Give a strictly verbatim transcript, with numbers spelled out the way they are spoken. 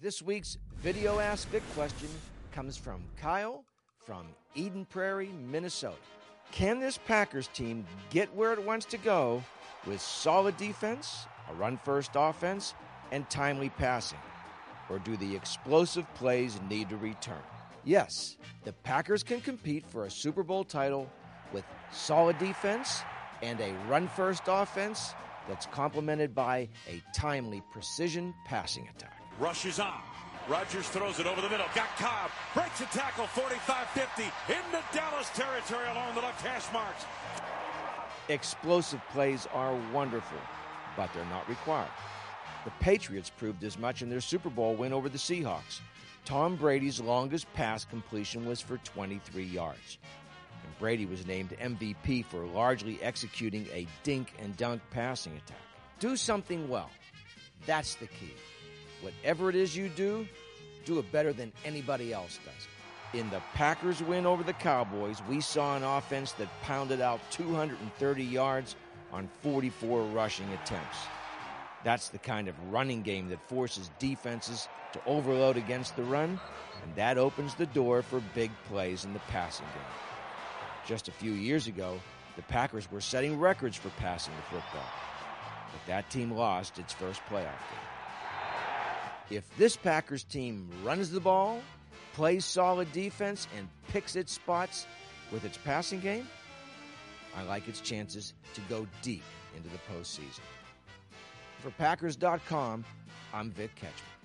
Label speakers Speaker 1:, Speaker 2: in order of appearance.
Speaker 1: This week's Video Ask Vic question comes from Kyle from Eden Prairie, Minnesota. Can this Packers team get where it wants to go with solid defense, a run-first offense, and timely passing? Or do the explosive plays need to return? Yes, the Packers can compete for a Super Bowl title with solid defense and a run-first offense that's complemented by a timely precision passing attack.
Speaker 2: Rushes on. Rodgers throws it over the middle. Got Cobb. Breaks a tackle. forty-five fifty. Into Dallas territory along the left hash marks.
Speaker 1: Explosive plays are wonderful, but they're not required. The Patriots proved as much in their Super Bowl win over the Seahawks. Tom Brady's longest pass completion was for twenty-three yards. And Brady was named M V P for largely executing a dink and dunk passing attack. Do something well. That's the key. Whatever it is you do, do it better than anybody else does. In the Packers' win over the Cowboys, we saw an offense that pounded out two hundred thirty yards on forty-four rushing attempts. That's the kind of running game that forces defenses to overload against the run, and that opens the door for big plays in the passing game. Just a few years ago, the Packers were setting records for passing the football, but that team lost its first playoff game. If this Packers team runs the ball, plays solid defense, and picks its spots with its passing game, I like its chances to go deep into the postseason. For Packers dot com, I'm Vic Ketchman.